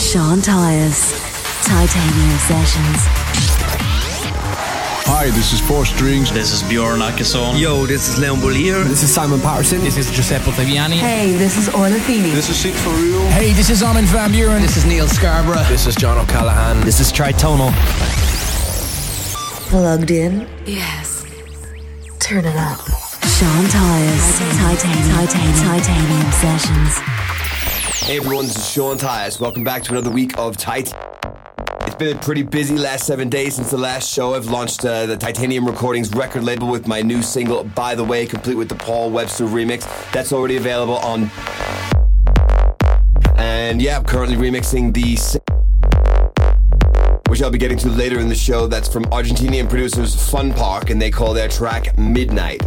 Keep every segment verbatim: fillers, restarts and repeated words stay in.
Sean Tyas, Titanium Sessions. Hi, this is Four Strings. This is Bjorn Akesson. Yo, this is Leon Bolier. This is Simon Patterson. This is Giuseppe Ottaviani. Hey, this is Orla Feeney. This is Sid for Real. Hey, this is Armin van Buuren. This is Neil Scarborough. This is John O'Callaghan. This is Tritonal. Plugged in? Yes. Turn it up. Sean Tyas, Titanium, Titanium, Titanium Sessions. Hey everyone, this is Sean Tyas. Welcome back to another week of Tit. It's been a pretty busy last seven days since the last show. I've launched uh, the Titanium Recordings record label with my new single, By the Way, complete with the Paul Webster remix. That's already available on... And yeah, I'm currently remixing the... which I'll be getting to later in the show. That's from Argentinian producers Fun Park, and they call their track Midnight.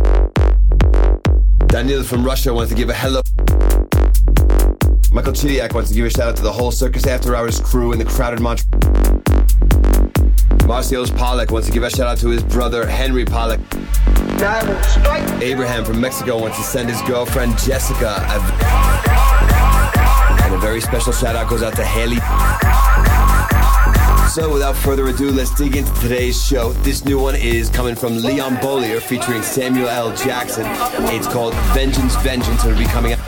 Daniel from Russia wants to give a hello. Michael Chidiak wants to give a shout out to the whole Circus After Hours crew in the crowded Montreal. Marcios Pollack wants to give a shout out to his brother Henry Pollack. Abraham from Mexico wants to send his girlfriend Jessica a... and a very special shout out goes out to Haley. So without further ado, let's dig into today's show. This new one is coming from Leon Bolier featuring Samuel L. Jackson. It's called Vengeance, Vengeance, and it'll be coming out.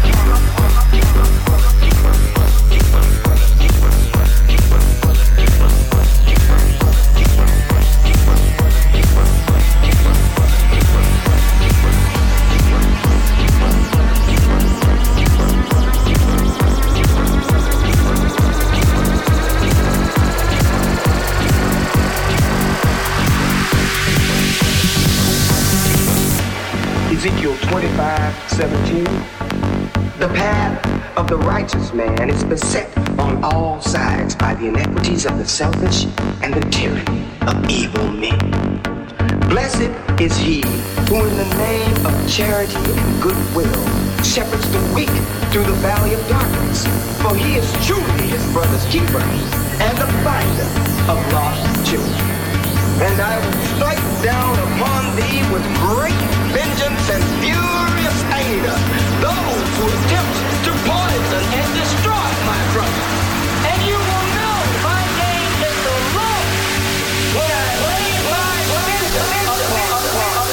Ezekiel twenty-five seventeen. The path of the righteous man is beset on all sides by the iniquities of the selfish and the tyranny of evil men. Blessed is he who in the name of charity and goodwill shepherds the weak through the valley of darkness, for he is truly his brother's keeper and the finder of lost children. And I will strike down upon thee with great vengeance and furious anger those who attempt to poison and destroy my brother. And you will know my name is the Lord when I lay my vengeance upon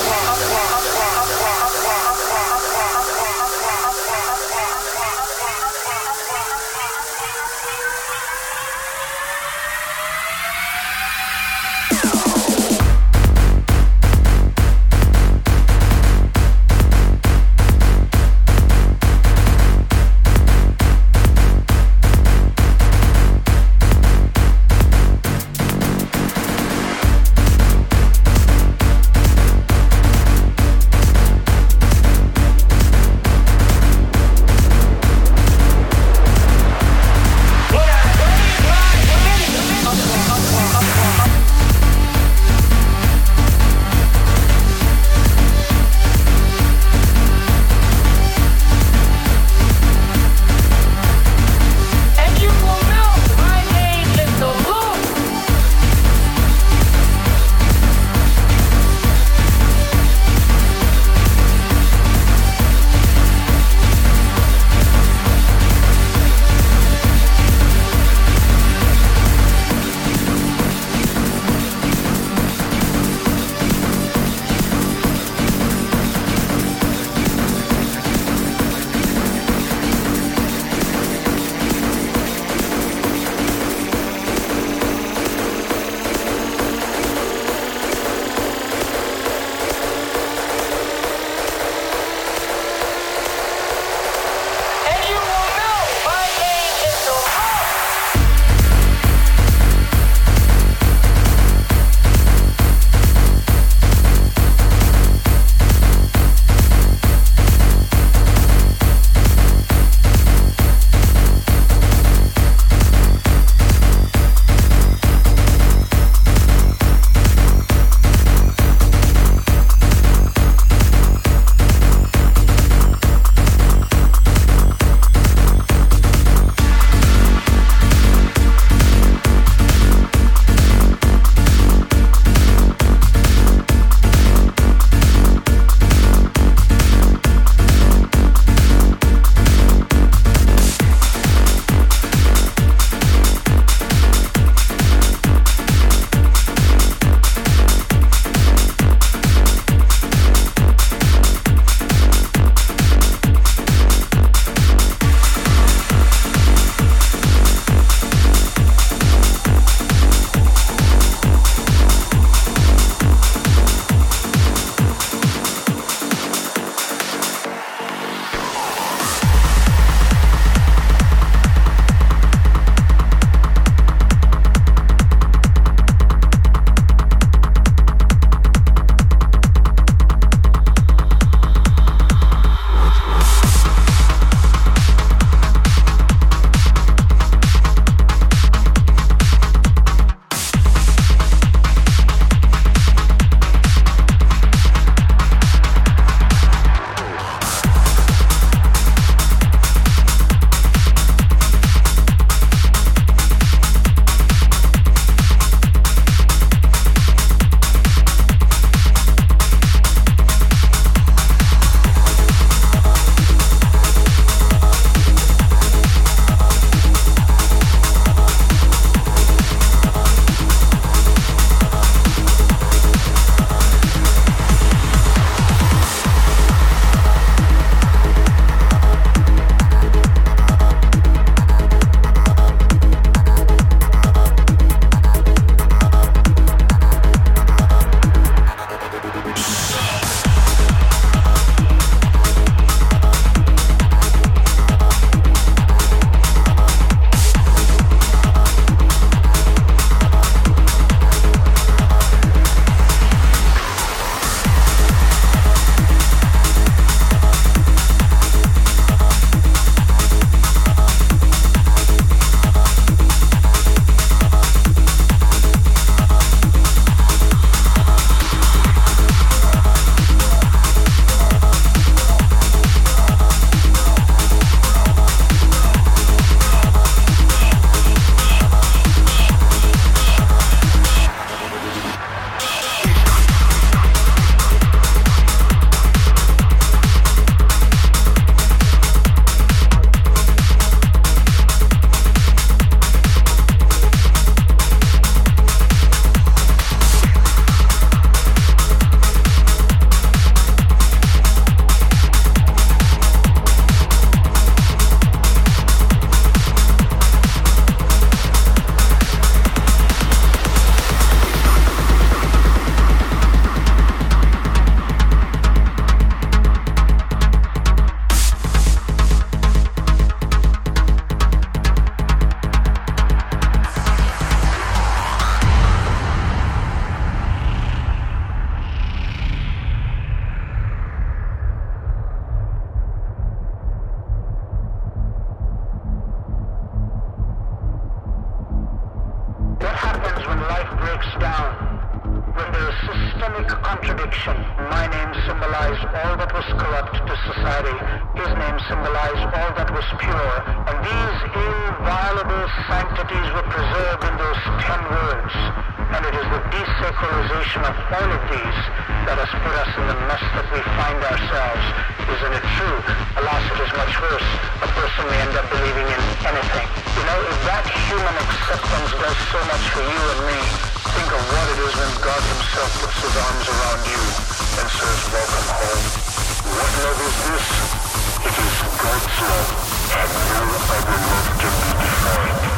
life breaks down, when there is systemic contradiction, my name symbolized all that was corrupt to society, his name symbolized all that was pure, and these inviolable sanctities were preserved in those ten words. And it is the desacralization of all of these that has put us in the mess that we find ourselves. Isn't it true? Alas, it is much worse. A person may end up believing in anything. You know, if that human acceptance does so much for you and me, think of what it is when God himself puts his arms around you and says, welcome home. What love is this? It is God's love, and no other love can be defined.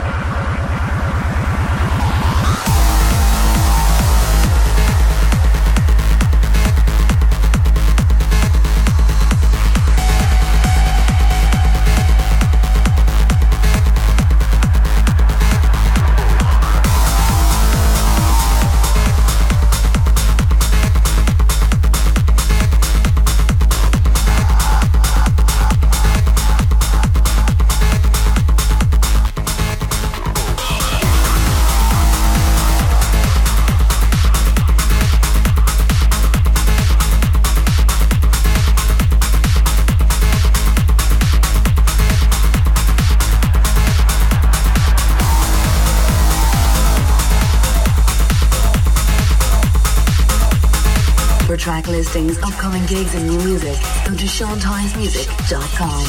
For track listings, upcoming gigs and new music, go to sean tyas music dot com.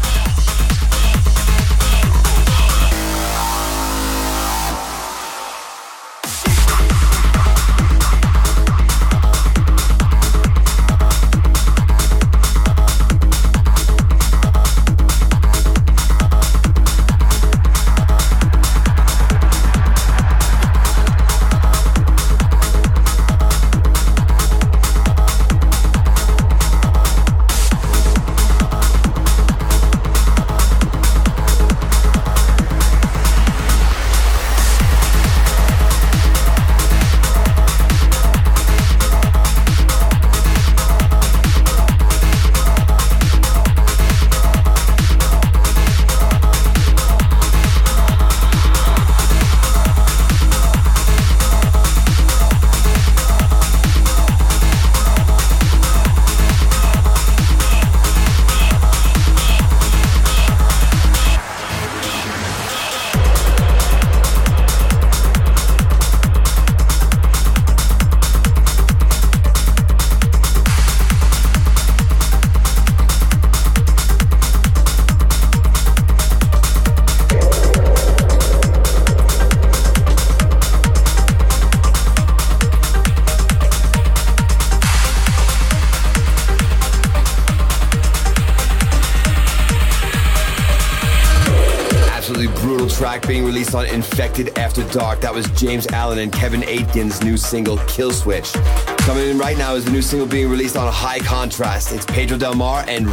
Track being released on Infected After Dark. That was James Allen and Kevin Aitken's new single, Kill Switch. Coming in right now is the new single being released on High Contrast. It's Pedro Del Mar and...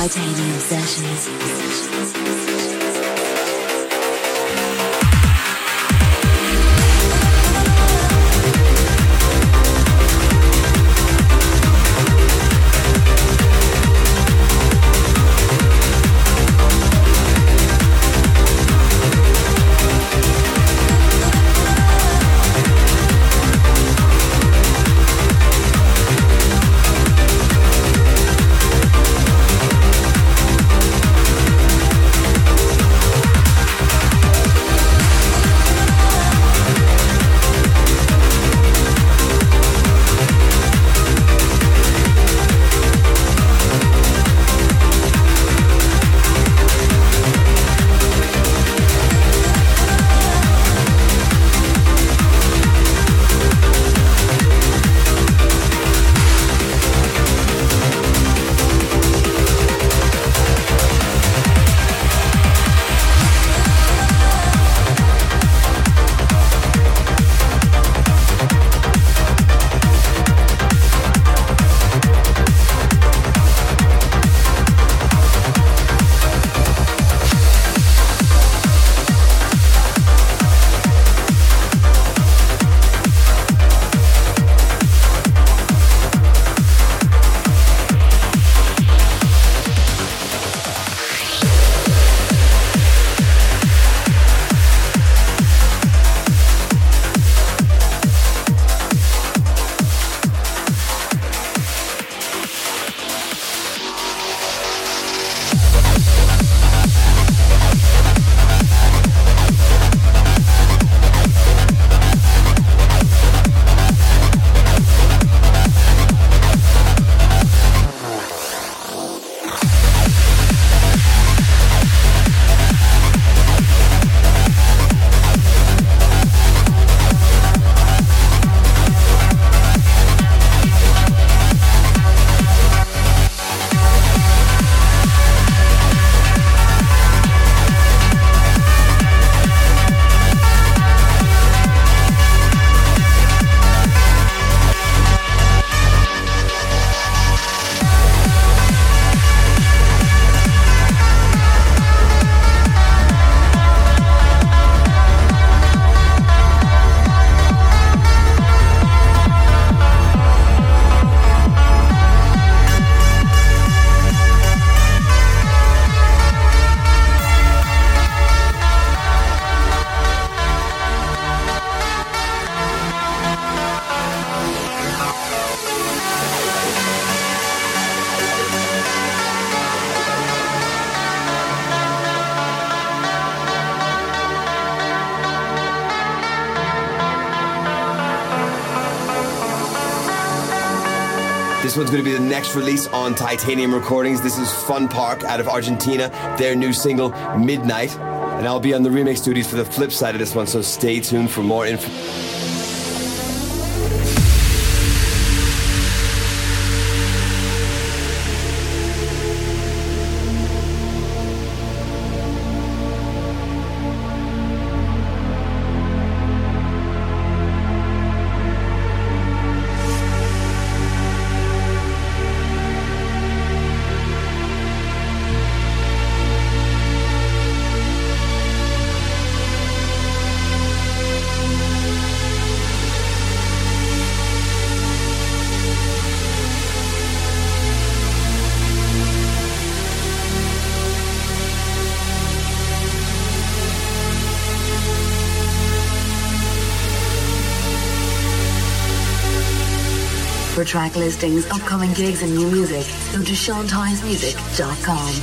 Titanium Sessions. This one's going to be the next release on Titanium Recordings. This is Fun Park out of Argentina, their new single, Midnight. And I'll be on the remix duties for the flip side of this one, so stay tuned for more info. For track listings, upcoming gigs and new music, go to sean tyas music dot com.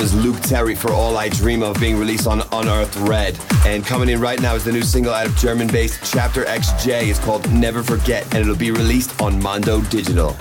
was Luke Terry for All I Dream Of, being released on Unearthed Red. And coming in right now is the new single out of German-based Chapter X J. It's called Never Forget, and it'll be released on Mondo Digital.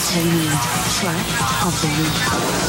Titanium track of the week.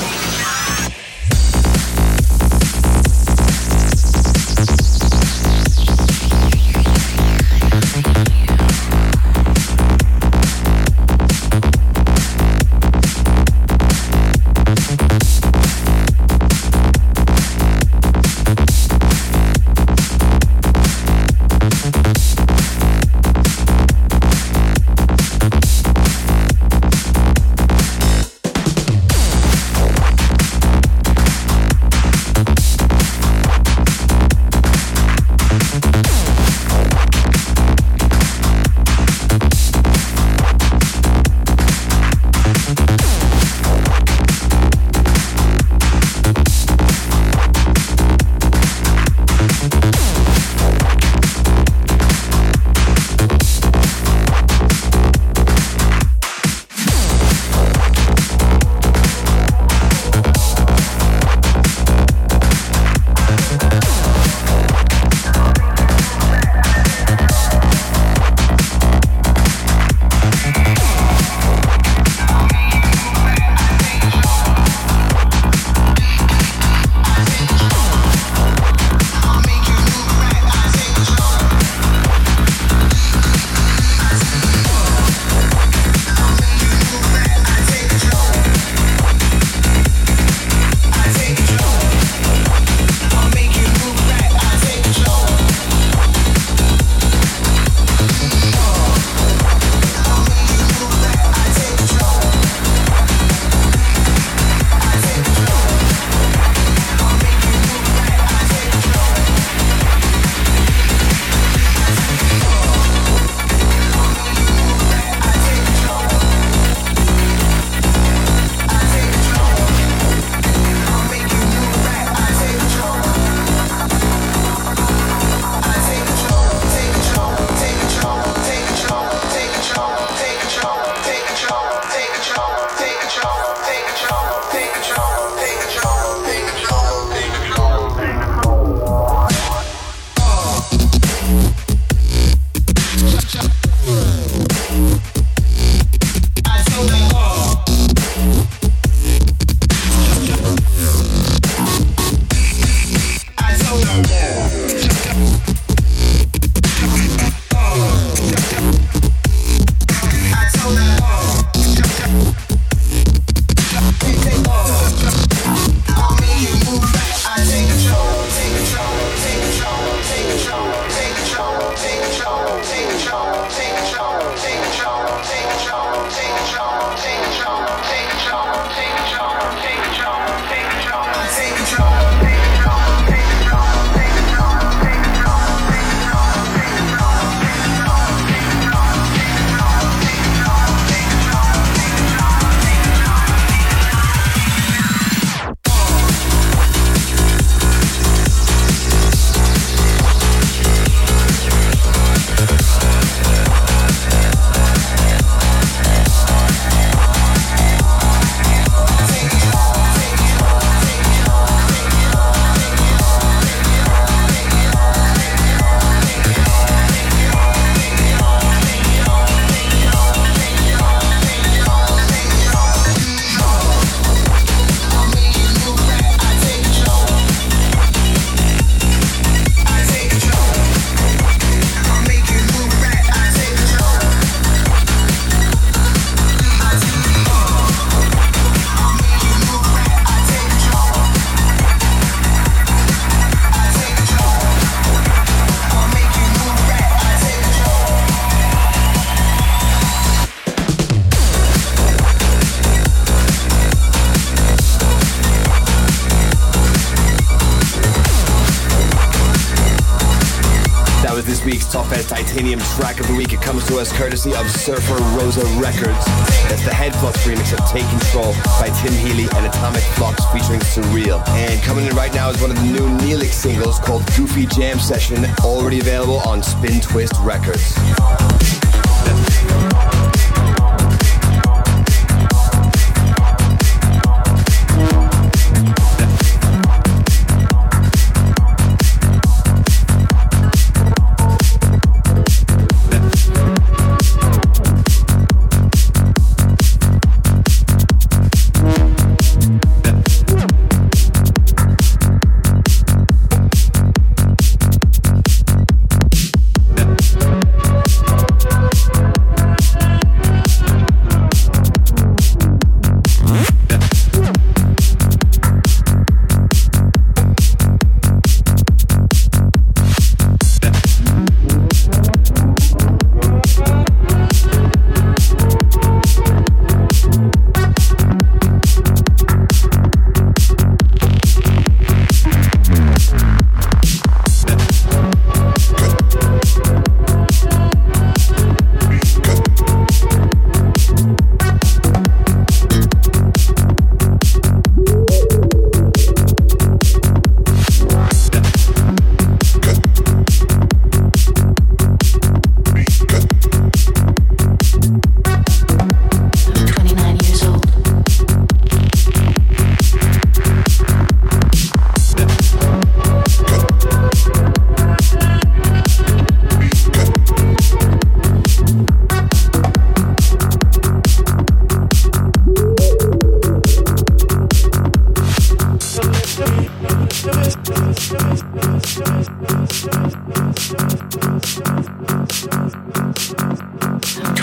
Titanium track of the week. It comes to us courtesy of Surfer Rosa Records. That's the Headflux remix of Take Control by Tim Healy and Atomic Flux featuring Surreal. And coming in right now is one of the new Neelix singles called Goofy Jam Session, already available on Spin Twist Records.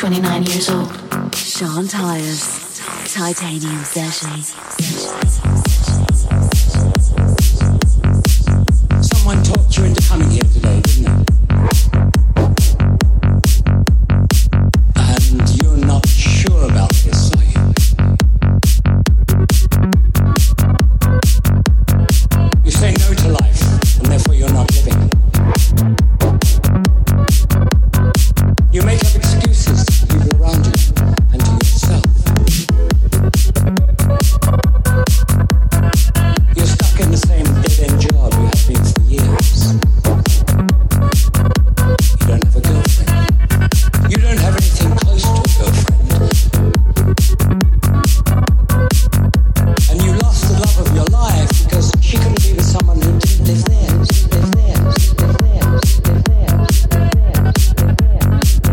twenty-nine years old. Sean Tyas, Titanium Sessions. Someone talked you into coming here today, didn't it? And you're not sure about this, are you? You say no to life, and therefore you're not living. You make up excuses to people around you and to yourself. You're stuck in the same dead-end job you have been for years. You don't have a girlfriend. You don't have anything close to a girlfriend. And you lost the love of your life because she couldn't be with someone who didn't live there, didn't live there, didn't live there, didn't live there, didn't live there, didn't live there.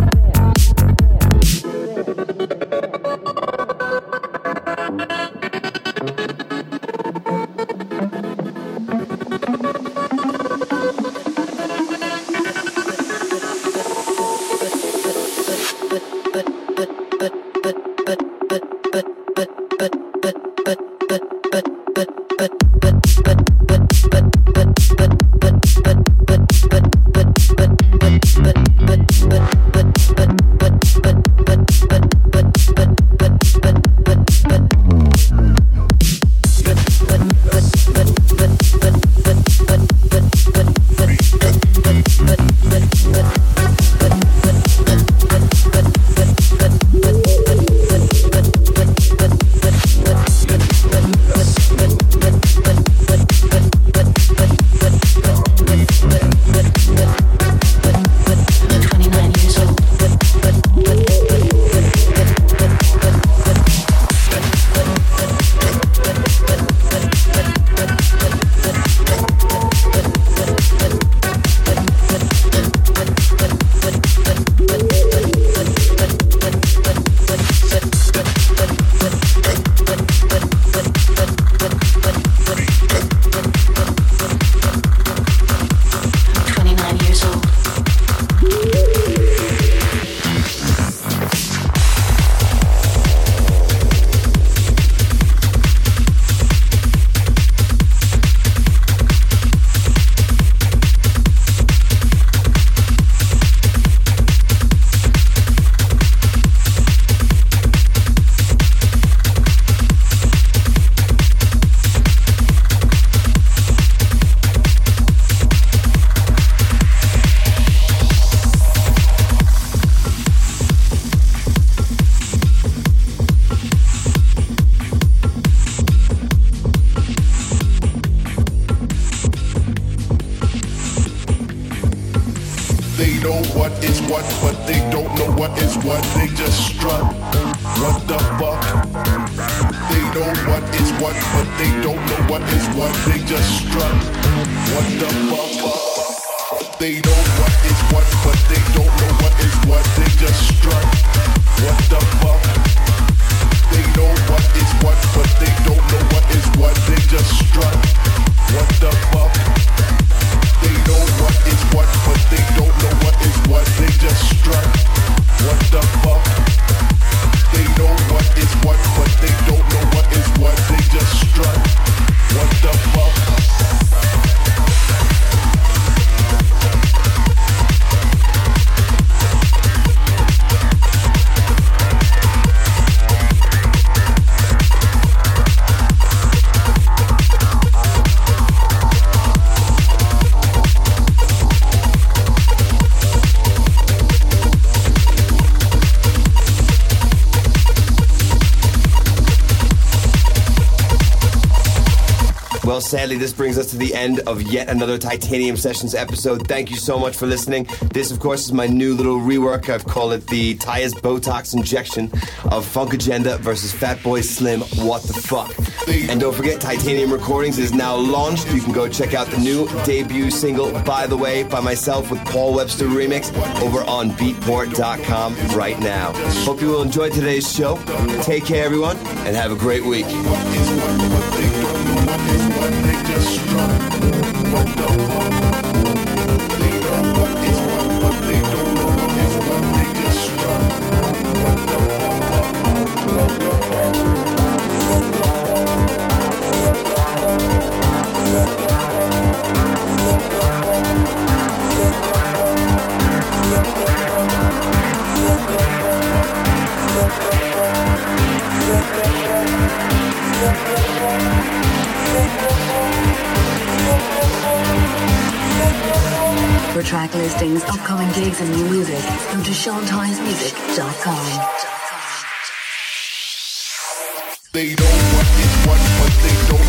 Well, sadly, this brings us to the end of yet another Titanium Sessions episode. Thank you so much for listening. This, of course, is my new little rework. I've called it the Tyas Botox injection of Funk Agenda versus Fatboy Slim. What the fuck? And don't forget, Titanium Recordings is now launched. You can go check out the new debut single, By the Way, by myself with Paul Webster remix over on beatport dot com right now. Hope you will enjoy today's show. Take care, everyone, and have a great week. They just struck. What the fuck? They know what is what, but they don't know what is what. They just struck. For track listings, upcoming gigs and new music, go to sean tyas music dot com. They don't want it, what, but they don't